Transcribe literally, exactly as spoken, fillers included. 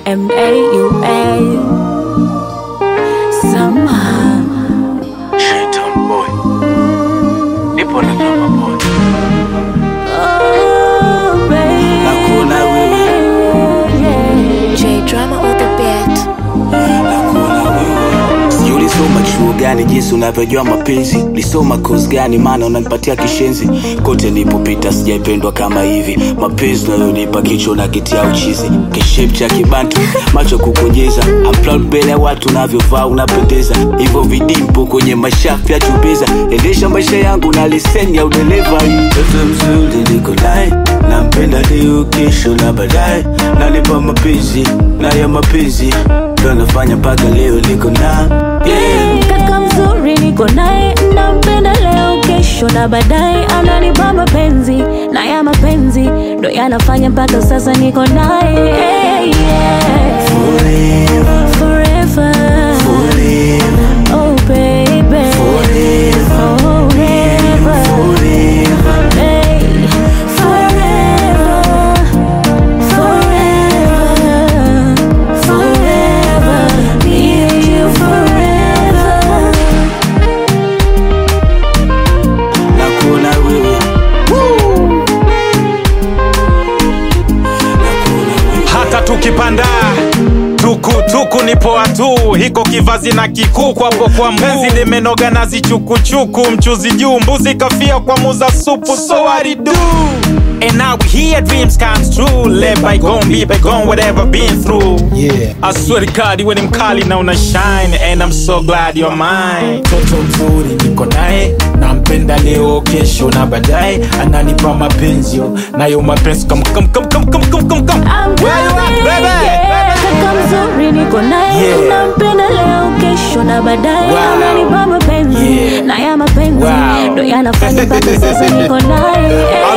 M A U A. Somehow Shaitan boy, nipo na drama boy. oh baby, Nakuna wewe, J Drama on the beat. nakuna wewe. Sijui ulisoma chuo gani jinsi unavyojua mapenzi. Lisoma course gani maana unanipatia kishenzi. Kote nilipopita sijaipendwa kama hivi. Mapenzi unayonipa kichwa na kitia uchizi. Kishape cha kibantu, macho kukonyeza. I'm proud mbele ya watu unavyovaa unapendeza. Hivyo vidimpo kwenye mashafu ya chubeza. Endesha maisha yangu na leseni ya udereva. Mtoto mzuri niko naye, nampenda leo kesho na baadaye. Nanipa mapenzi, na ya mapenzi ndo nafanya mpaka leo niko na yeah. kaka mzuri niko naye, nampenda leo kesho na baadaye. Ananipa mapenzi na ya mapenzi ndo yanafanya mpaka sasa niko naye yeah, yeah. Forever, Forever, forever, oh baby, forever, forever, forever. hey, forever, forever, forever, me and you forever. Nakuna wewe, nakuna wewe. Hata tukipanda tuku tuku ni poa tu, hiko kivazi na kikuku hapo kwa mpenzi limenoga na zichukuchuku, mchuzi juu mbuzi kafia kwa muza supu, so what it do? And now we here, dreams comes true. Let bygone be bygone, whatever been through. Yeah, I swear to God, you ni mkali na una shine, and I'm so glad you're mine. Toto mzuri niko naye, nampenda leo kesho na baadaye. Ananipa mapenzi yo, nayo mapenzi come come come come come come come come. I'm Where you at, coming, baby? yeah. Kaka mzuri niko naye, Yeah. nampenda leo kesho na baadaye. Wow. Ananipa mapenzi Yeah. na ya mapenzi Wow. ndo yanafanya mpaka sasa niko naye yeah.